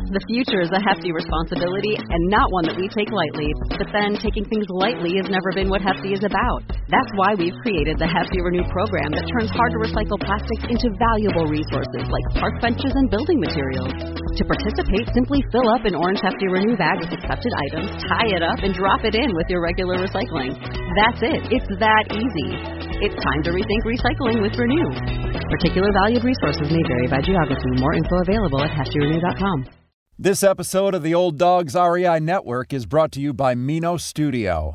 The future is a hefty responsibility and not one that we take lightly. But then taking things lightly has never been what Hefty is about. That's why we've created the Hefty Renew program that turns hard-to-recycle plastics into valuable resources like park benches and building materials. To participate, simply fill up an orange Hefty Renew bag with accepted items, tie it up, and drop it in with your regular recycling. That's it. It's that easy. It's time to rethink recycling with Renew. Particular valued resources may vary by geography. More info available at heftyrenew.com. This episode of the Old Dogs REI Network is brought to you by Mino Studio.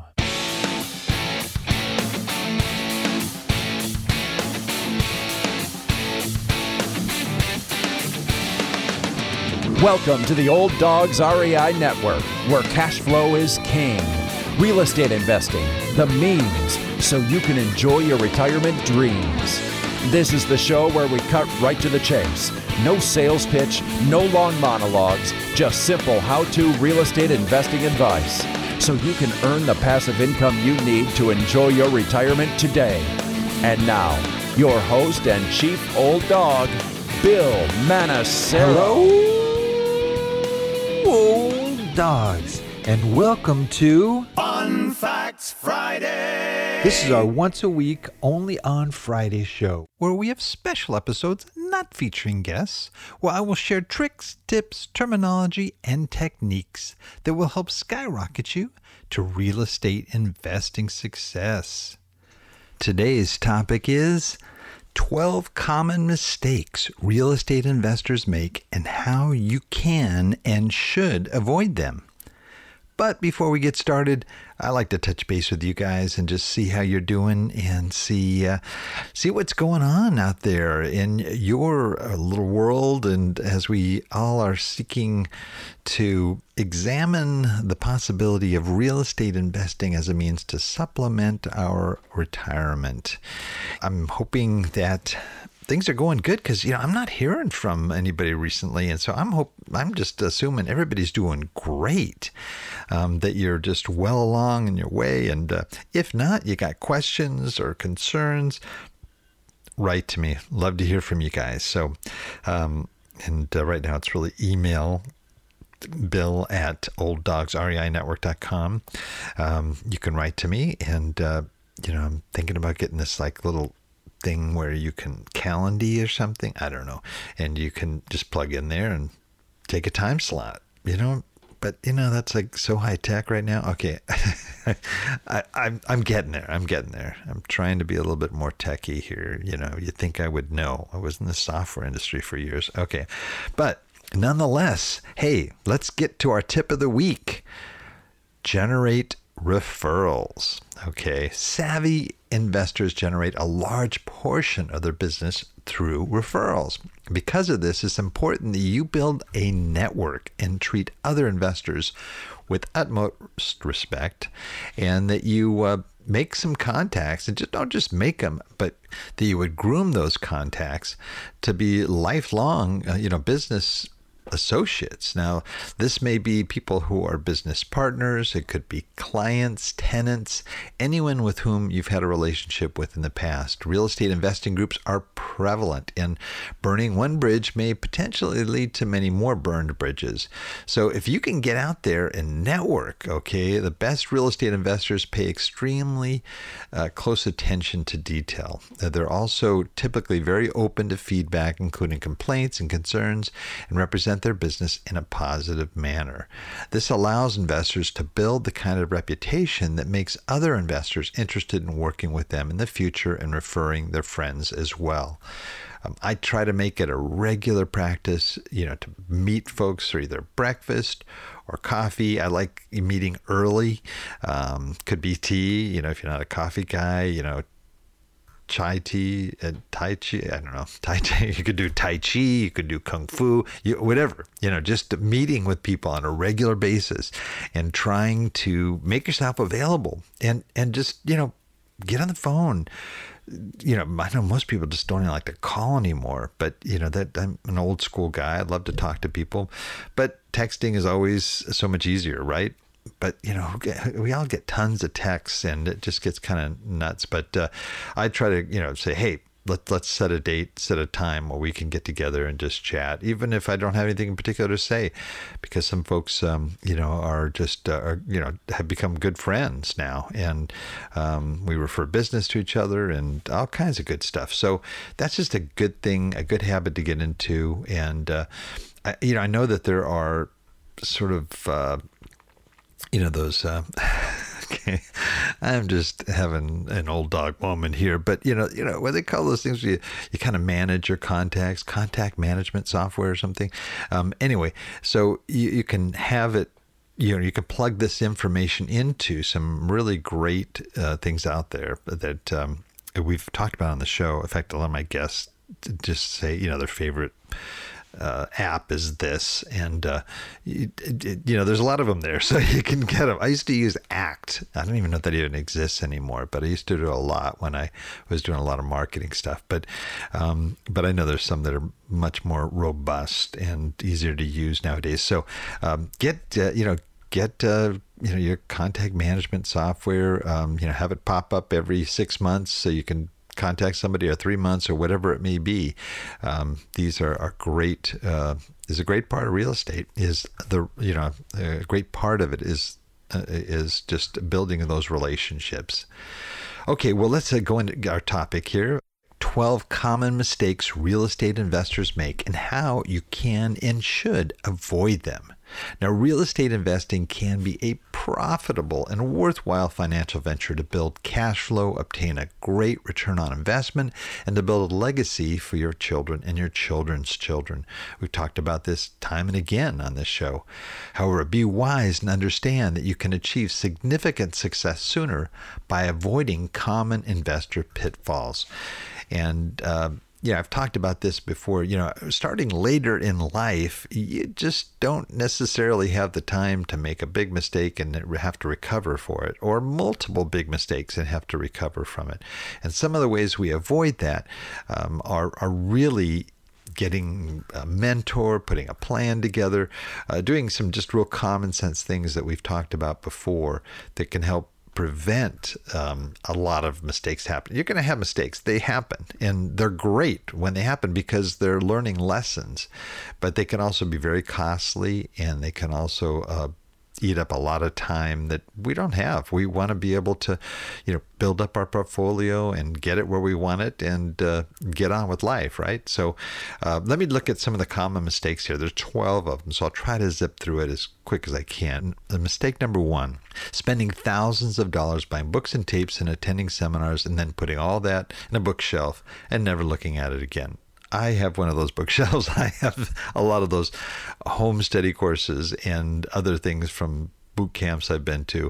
Welcome to the Old Dogs REI Network, where cash flow is king. Real estate investing, the means, so you can enjoy your retirement dreams. This is the show where we cut right to the chase. No sales pitch, no long monologues, just simple how-to real estate investing advice, so you can earn the passive income you need to enjoy your retirement today. And now, your host and chief old dog, Bill Manassero. Hello, old dogs, and welcome to Fun Facts Friday. This is our once-a-week, only on Friday show, where we have special episodes not featuring guests, where I will share tricks, tips, terminology, and techniques that will help skyrocket you to real estate investing success. Today's topic is 12 common mistakes real estate investors make and how you can and should avoid them. But before we get started, I like to touch base with you guys and just see how you're doing and see what's going on out there in your little world. And as we all are seeking to examine the possibility of real estate investing as a means to supplement our retirement, I'm hoping that things are going good because, I'm not hearing from anybody recently. And so I'm just assuming everybody's doing great, that you're just well along in your way. And if not, you got questions or concerns, write to me. Love to hear from you guys. So, right now it's really email Bill at olddogsreinetwork.com. You can write to me and, I'm thinking about getting this little thing where you can Calendly or something, I don't know, and you can just plug in there and take a time slot, but that's so high tech right now. Okay. I'm getting there. I'm trying to be a little bit more techie here. You think I would know. I was in the software industry for years. Okay. But nonetheless, hey, let's get to our tip of the week. Generate referrals. Okay. Savvy investors generate a large portion of their business through referrals. Because of this, it's important that you build a network and treat other investors with utmost respect, and that you make some contacts, and don't just make them, but that you would groom those contacts to be lifelong, business associates. Now, this may be people who are business partners. It could be clients, tenants, anyone with whom you've had a relationship with in the past. Real estate investing groups are prevalent, and burning one bridge may potentially lead to many more burned bridges. So if you can get out there and network, okay, the best real estate investors pay extremely close attention to detail. They're also typically very open to feedback, including complaints and concerns, and represent their business in a positive manner. This allows investors to build the kind of reputation that makes other investors interested in working with them in the future and referring their friends as well. I try to make it a regular practice, to meet folks for either breakfast or coffee. I like meeting early. Could be tea, if you're not a coffee guy, chai tea and tai chi. I don't know. Tai chi. You could do tai chi. You could do kung fu. Whatever. Just meeting with people on a regular basis and trying to make yourself available and just get on the phone. I know most people just don't even like to call anymore, but that I'm an old school guy. I love to talk to people, but texting is always so much easier, right? But, we all get tons of texts and it just gets kind of nuts. But I try to, say, hey, let's set a date, set a time where we can get together and just chat, even if I don't have anything in particular to say, because some folks, are just, have become good friends now, and we refer business to each other and all kinds of good stuff. So that's just a good thing, a good habit to get into. And, I know that there are sort of, those, okay, I'm just having an old dog moment here, but what they call those things, you kind of manage your contacts, contact management software or something. Anyway, so you can have it, you can plug this information into some really great things out there that we've talked about on the show. In fact, a lot of my guests just say, their favorite app is this, and there's a lot of them there, so you can get them. I used to use Act. I don't even know if that even exists anymore, but I used to do a lot when I was doing a lot of marketing stuff. But I know there's some that are much more robust and easier to use nowadays. So get your contact management software. Have it pop up every 6 months so you can contact somebody, or 3 months, or whatever it may be. These are great. Is a great part of real estate. Is a great part of it is just building those relationships. Okay, well, let's go into our topic here. 12 common mistakes real estate investors make and how you can and should avoid them. Now, real estate investing can be a profitable and worthwhile financial venture to build cash flow, obtain a great return on investment, and to build a legacy for your children and your children's children. We've talked about this time and again on this show. However, be wise and understand that you can achieve significant success sooner by avoiding common investor pitfalls. And I've talked about this before. Starting later in life, you just don't necessarily have the time to make a big mistake and have to recover for it, or multiple big mistakes and have to recover from it. And some of the ways we avoid that are really getting a mentor, putting a plan together, doing some just real common sense things that we've talked about before that can help prevent a lot of mistakes happening. You're going to have mistakes. They happen, and they're great when they happen because they're learning lessons, but they can also be very costly, and they can also eat up a lot of time that we don't have. We want to be able to, build up our portfolio and get it where we want it and get on with life, right? So let me look at some of the common mistakes here. There's 12 of them, so I'll try to zip through it as quick as I can. The mistake number 1, spending thousands of dollars buying books and tapes and attending seminars and then putting all that in a bookshelf and never looking at it again. I have one of those bookshelves. I have a lot of those home study courses and other things from boot camps I've been to.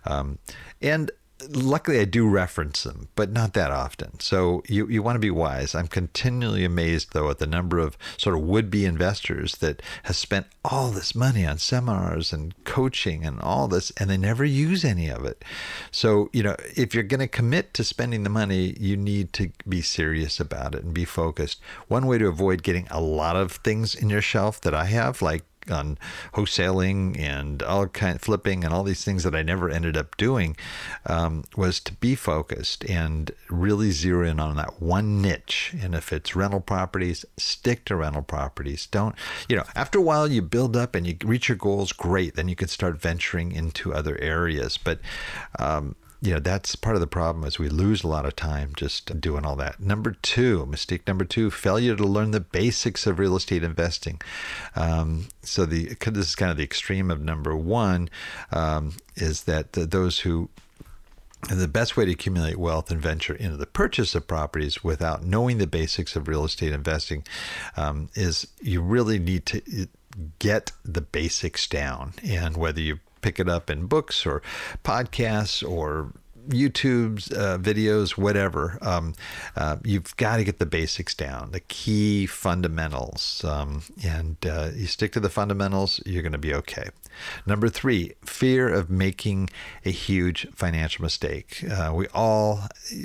And luckily I do reference them, but not that often. So you want to be wise. I'm continually amazed, though, at the number of sort of would-be investors that have spent all this money on seminars and coaching and all this, and they never use any of it. So, if you're going to commit to spending the money, you need to be serious about it and be focused. One way to avoid getting a lot of things in your shelf that I have, like on wholesaling and all kind of flipping and all these things that I never ended up doing, was to be focused and really zero in on that one niche. And if it's rental properties, stick to rental properties. Don't, after a while you build up and you reach your goals, great. Then you can start venturing into other areas. But that's part of the problem, is we lose a lot of time just doing all that. Mistake number 2, failure to learn the basics of real estate investing. So this is kind of the extreme of number 1, is that those who, the best way to accumulate wealth and venture into the purchase of properties without knowing the basics of real estate investing is you really need to get the basics down. And whether you pick it up in books or podcasts or YouTube's videos, whatever, you've got to get the basics down, the key fundamentals, and you stick to the fundamentals, you're going to be okay. Number 3, fear of making a huge financial mistake. We all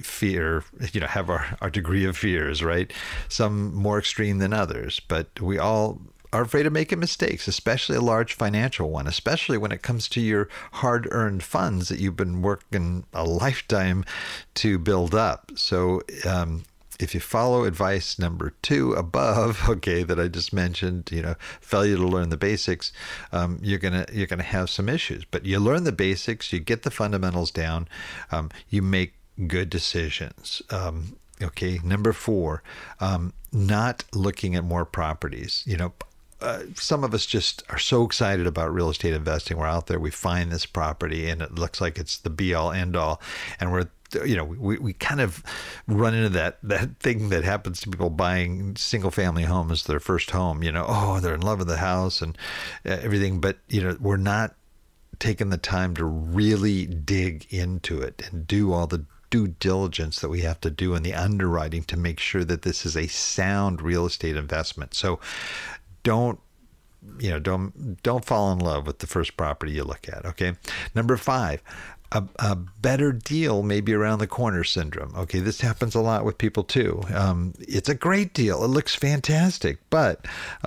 have our degree of fears, right? Some more extreme than others, but we all are afraid of making mistakes, especially a large financial one, especially when it comes to your hard-earned funds that you've been working a lifetime to build up. So if you follow advice number 2 above, okay, that I just mentioned, failure to learn the basics, you're gonna have some issues. But you learn the basics, you get the fundamentals down, you make good decisions. Okay, number 4, not looking at more properties. Some of us just are so excited about real estate investing. We're out there, we find this property, and it looks like it's the be-all, end-all, and we kind of run into that thing that happens to people buying single-family homes as their first home. They're in love with the house and everything, but we're not taking the time to really dig into it and do all the due diligence that we have to do in the underwriting to make sure that this is a sound real estate investment. So don't fall in love with the first property you look at. Okay. Number 5, a better deal may be around the corner syndrome. Okay. This happens a lot with people too. It's a great deal. It looks fantastic, but,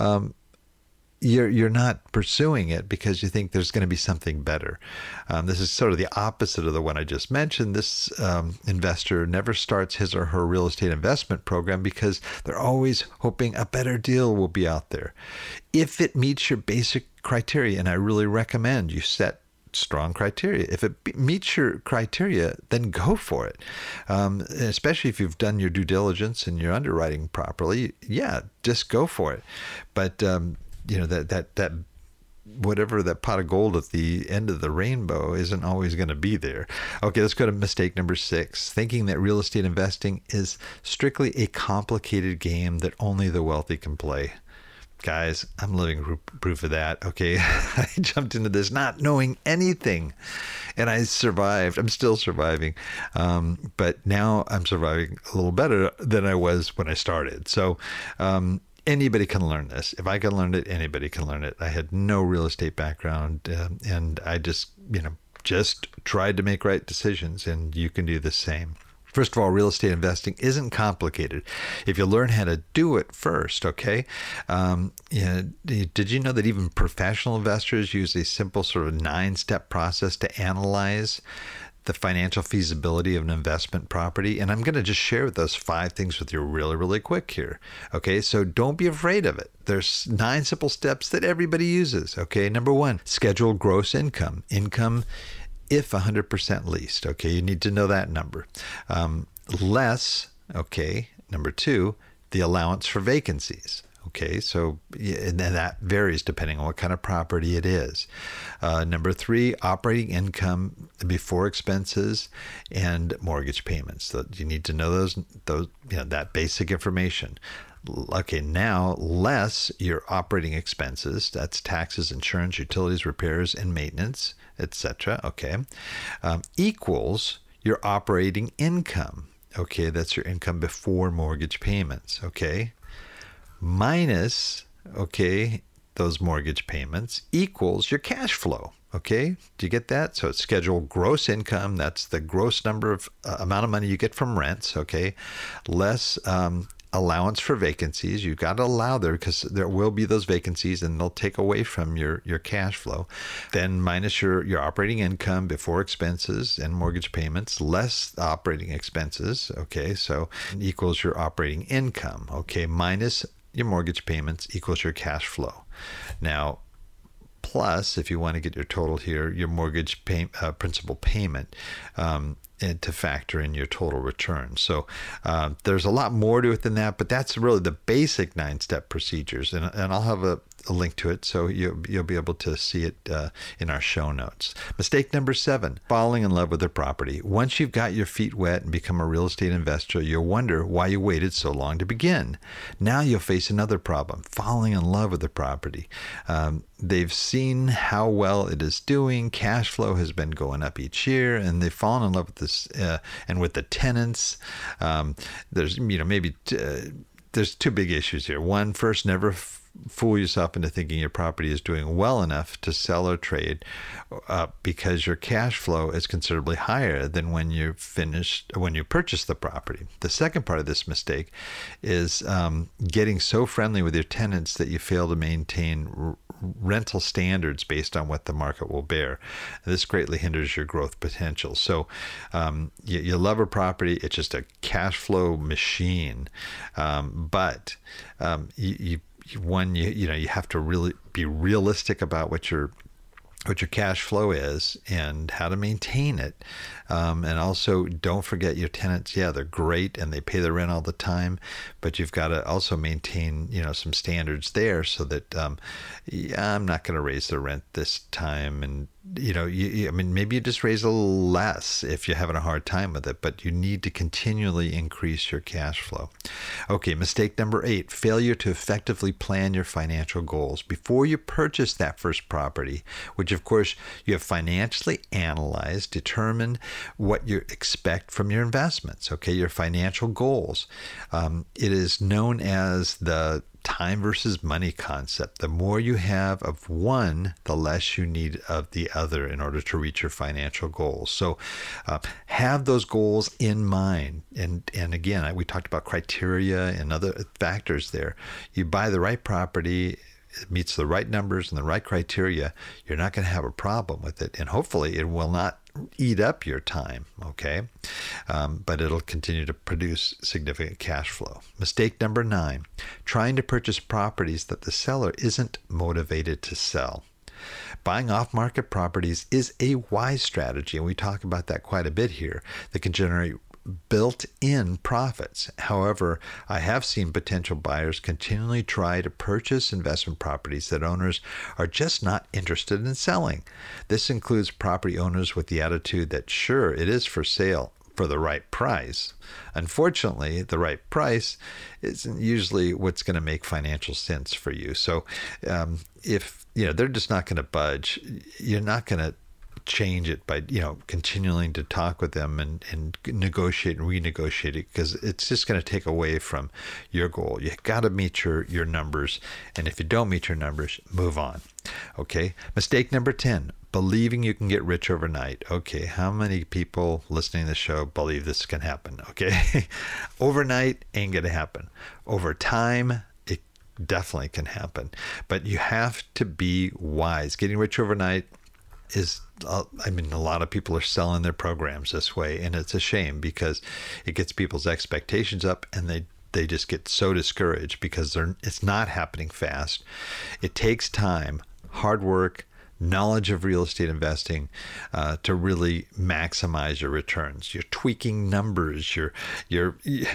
you're not pursuing it because you think there's going to be something better. This is sort of the opposite of the one I just mentioned. This investor never starts his or her real estate investment program because they're always hoping a better deal will be out there. If it meets your basic criteria, and I really recommend you set strong criteria. If it meets your criteria, then go for it. Especially if you've done your due diligence and your underwriting properly, just go for it. But that whatever that pot of gold at the end of the rainbow isn't always going to be there. Okay, let's go to mistake number 6, thinking that real estate investing is strictly a complicated game that only the wealthy can play. Guys, I'm living proof of that. Okay, I jumped into this not knowing anything, and I survived. I'm still surviving, but now I'm surviving a little better than I was when I started. So anybody can learn this. If I can learn it, anybody can learn it. I had no real estate background, and I just tried to make right decisions, and you can do the same. First of all, real estate investing isn't complicated if you learn how to do it first, okay? Did you know that even professional investors use a simple sort of 9-step process to analyze the financial feasibility of an investment property? And I'm going to just share those 5 things with you really, really quick here. Okay, so don't be afraid of it. There's 9 simple steps that everybody uses. Okay, number 1, schedule gross income. Income if 100% leased. Okay, you need to know that number. Less, okay, number 2, the allowance for vacancies. Okay, so and that varies depending on what kind of property it is. Number 3, operating income before expenses and mortgage payments. So you need to know those that basic information. Okay, now less your operating expenses. That's taxes, insurance, utilities, repairs, and maintenance, etc. Okay, equals your operating income. Okay, that's your income before mortgage payments. Okay. Minus, okay, those mortgage payments equals your cash flow. Okay, do you get that? So it's scheduled gross income. That's the gross number of amount of money you get from rents. Okay, less allowance for vacancies. You've got to allow there because there will be those vacancies and they'll take away from your cash flow. Then minus your operating income before expenses and mortgage payments, less operating expenses. Okay, so equals your operating income. Okay, minus your mortgage payments equals your cash flow. Now, plus, if you want to get your total here, your mortgage principal payment and to factor in your total return. So there's a lot more to it than that, but that's really the basic 9-step procedures. And I'll have a link to it so you'll be able to see it in our show notes. Mistake number 7, falling in love with the property. Once you've got your feet wet and become a real estate investor, you'll wonder why you waited so long to begin. Now you'll face another problem, falling in love with the property. They've seen how well it is doing. Cash flow has been going up each year, and they've fallen in love with this and with the tenants. There's maybe there's 2 big issues here. One, first, never fool yourself into thinking your property is doing well enough to sell or trade because your cash flow is considerably higher than when you purchase the property. The second part of this mistake is getting so friendly with your tenants that you fail to maintain rental standards based on what the market will bear. This greatly hinders your growth potential. So you love a property, it's just a cash flow machine, but you have to really be realistic about what your cash flow is and how to maintain it. And also don't forget your tenants. Yeah, they're great and they pay the rent all the time, but you've got to also maintain, some standards there so that, I'm not going to raise the rent this time. And, maybe you just raise a little less if you're having a hard time with it, but you need to continually increase your cash flow. Okay, mistake number 8, failure to effectively plan your financial goals. Before you purchase that first property, which of course you have financially analyzed, determined what you expect from your investments, okay, your financial goals. It is known as the time versus money concept. The more you have of one, the less you need of the other in order to reach your financial goals. So have those goals in mind. And again, we talked about criteria and other factors there. You buy the right property, it meets the right numbers and the right criteria, you're not going to have a problem with it. And hopefully it will not eat up your time, okay? But it'll continue to produce significant cash flow. Mistake number 9, trying to purchase properties that the seller isn't motivated to sell. Buying off-market properties is a wise strategy, and we talk about that quite a bit here, that can generate built-in profits. However, I have seen potential buyers continually try to purchase investment properties that owners are just not interested in selling. This includes property owners with the attitude that sure, it is for sale for the right price. Unfortunately, the right price isn't usually what's going to make financial sense for you. So if they're just not going to budge, you're not going to change it by continuing to talk with them and negotiate and renegotiate it, because it's just going to take away from your goal. You got to meet your numbers, and if you don't meet your numbers, move on. Okay, mistake number 10, believing you can get rich overnight. Okay, how many people listening to the show believe this can happen? Okay, overnight ain't gonna happen. Over time, it definitely can happen, but you have to be wise. Getting rich overnight is, a lot of people are selling their programs this way, and it's a shame because it gets people's expectations up, and they just get so discouraged because it's not happening fast. It takes time, hard work, knowledge of real estate investing to really maximize your returns. You're tweaking numbers. You're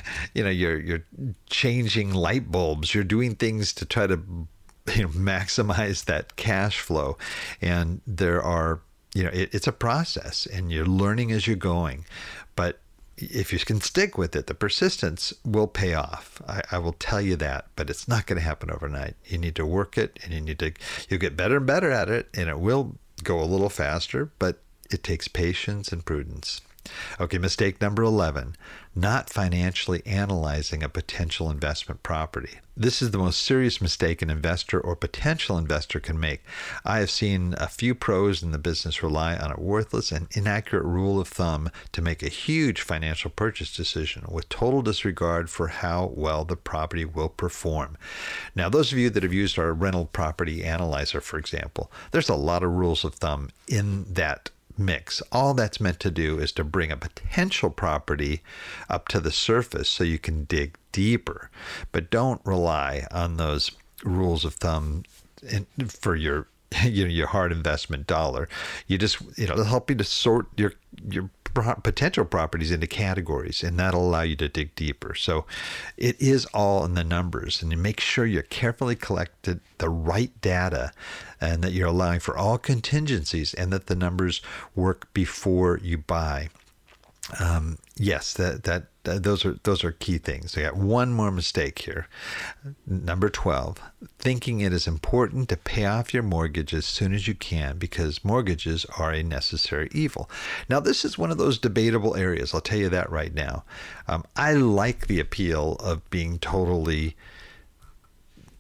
changing light bulbs. You're doing things to try to maximize that cash flow. And there are, it's a process, and you're learning as you're going. But if you can stick with it, the persistence will pay off. I will tell you that, but it's not going to happen overnight. You need to work it, and you'll get better and better at it, and it will go a little faster, but it takes patience and prudence. Okay, mistake number 11, not financially analyzing a potential investment property. This is the most serious mistake an investor or potential investor can make. I have seen a few pros in the business rely on a worthless and inaccurate rule of thumb to make a huge financial purchase decision with total disregard for how well the property will perform. Now, those of you that have used our rental property analyzer, for example, there's a lot of rules of thumb in that mix. All that's meant to do is to bring a potential property up to the surface so you can dig deeper. But don't rely on those rules of thumb for your hard investment dollar. You just, it'll help you to sort your potential properties into categories, and that'll allow you to dig deeper. So it is all in the numbers, and you make sure you're carefully collected the right data, and that you're allowing for all contingencies, and that the numbers work before you buy. Yes, those are key things. I got one more mistake here. Number 12, thinking it is important to pay off your mortgage as soon as you can because mortgages are a necessary evil. Now, this is one of those debatable areas. I'll tell you that right now. I like the appeal of being totally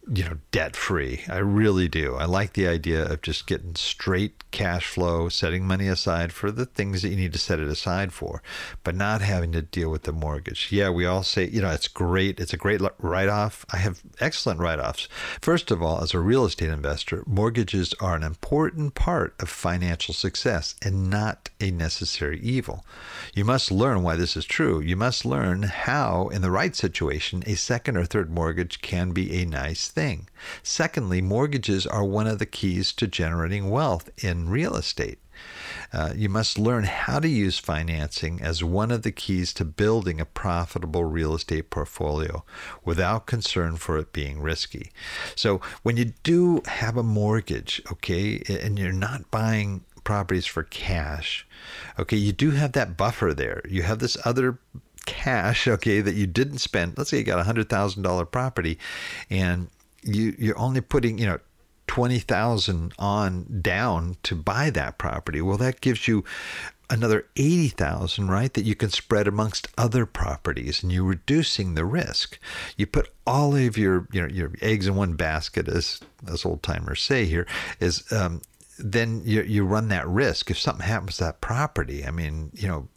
debt free. I really do. I like the idea of just getting straight cash flow, setting money aside for the things that you need to set it aside for, but not having to deal with the mortgage. Yeah, we all say, it's great. It's a great write-off. I have excellent write-offs. First of all, as a real estate investor, mortgages are an important part of financial success and not a necessary evil. You must learn why this is true. You must learn how, in the right situation, a second or third mortgage can be a nice thing. Secondly, mortgages are one of the keys to generating wealth in real estate. You must learn how to use financing as one of the keys to building a profitable real estate portfolio without concern for it being risky. So when you do have a mortgage, okay, and you're not buying properties for cash, okay, you do have that buffer there. You have this other cash, okay, that you didn't spend. Let's say you got a $100,000 property and you're only putting, $20,000 on down to buy that property. Well, that gives you another $80,000, right, that you can spread amongst other properties, and you're reducing the risk. You put all of your eggs in one basket, as old timers say here, is then you run that risk if something happens to that property. I mean,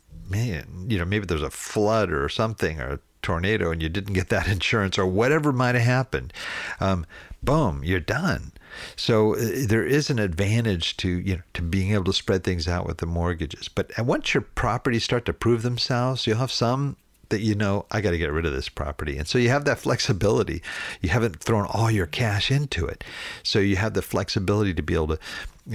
maybe there's a flood or something, or a tornado, and you didn't get that insurance, or whatever might have happened. Boom, you're done. So there is an advantage to being able to spread things out with the mortgages. But once your properties start to prove themselves, you'll have some that I got to get rid of this property. And so you have that flexibility. You haven't thrown all your cash into it. So you have the flexibility to be able to,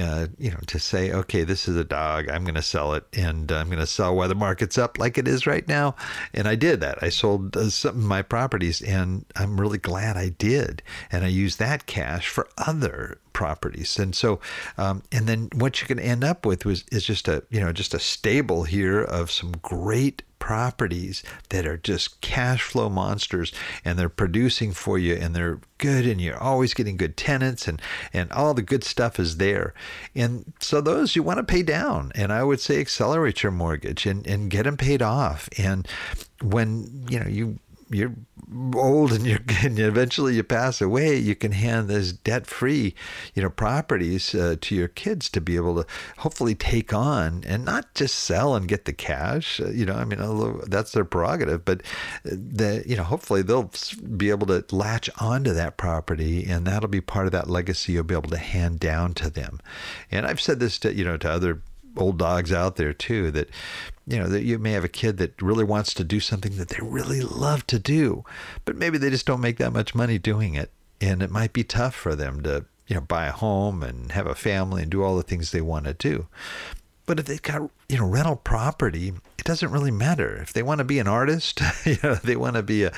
to say, okay, this is a dog. I'm going to sell it, and I'm going to sell while the market's up like it is right now. And I did that. I sold some of my properties, and I'm really glad I did. And I used that cash for other properties. And so, and then what you can end up with is just a stable here of some great properties that are just cash flow monsters, and they're producing for you, and they're good, and you're always getting good tenants, and all the good stuff is there. And so those you want to pay down, and I would say accelerate your mortgage and get them paid off. And when you're old and eventually you pass away, you can hand this debt-free, properties to your kids to be able to hopefully take on, and not just sell and get the cash. Although that's their prerogative, but hopefully they'll be able to latch onto that property, and that'll be part of that legacy you'll be able to hand down to them. And I've said this to other old dogs out there too, that that you may have a kid that really wants to do something that they really love to do, but maybe they just don't make that much money doing it, and it might be tough for them to buy a home and have a family and do all the things they want to do. But if they've got rental property, it doesn't really matter. If they want to be an artist, they want to be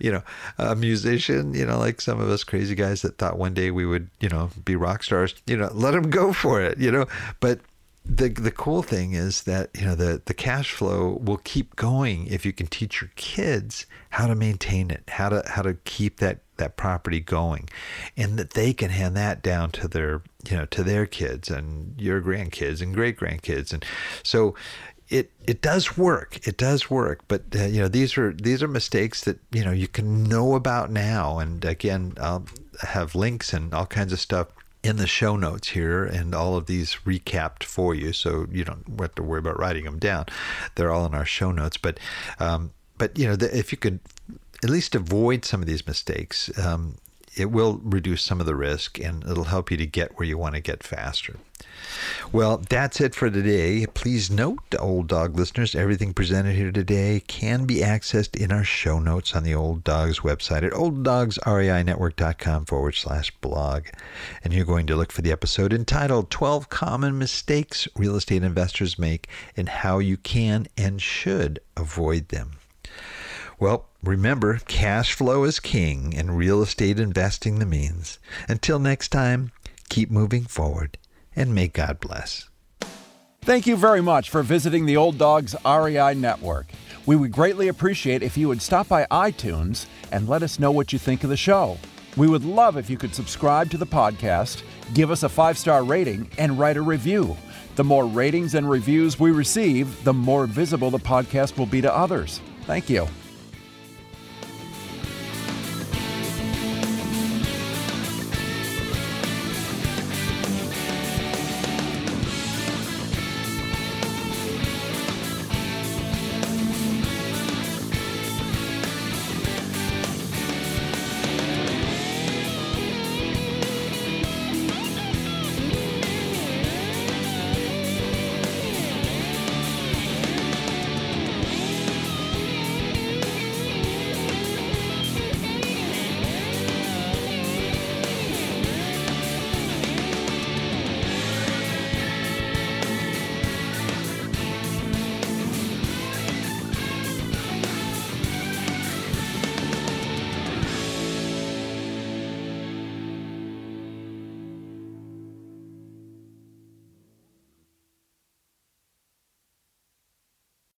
a musician, like some of us crazy guys that thought one day we would be rock stars, let them go for it, But the cool thing is that the cash flow will keep going if you can teach your kids how to maintain it, how to keep that property going, and that they can hand that down to their kids and your grandkids and great grandkids. And so it does work. It does work. But these are mistakes that you can know about now. And again, I'll have links and all kinds of stuff in the show notes here, and all of these recapped for you, so you don't have to worry about writing them down. They're all in our show notes. But if you could at least avoid some of these mistakes, it will reduce some of the risk, and it'll help you to get where you want to get faster. Well, that's it for today. Please note, Old Dog listeners, everything presented here today can be accessed in our show notes on the Old Dogs website at olddogsreinetwork.com/blog. And you're going to look for the episode entitled 12 Common Mistakes Real Estate Investors Make and How You Can and Should Avoid Them. Well, remember, cash flow is king and real estate investing the means. Until next time, keep moving forward, and may God bless. Thank you very much for visiting the Old Dogs REI Network. We would greatly appreciate if you would stop by iTunes and let us know what you think of the show. We would love if you could subscribe to the podcast, give us a 5-star rating, and write a review. The more ratings and reviews we receive, the more visible the podcast will be to others. Thank you.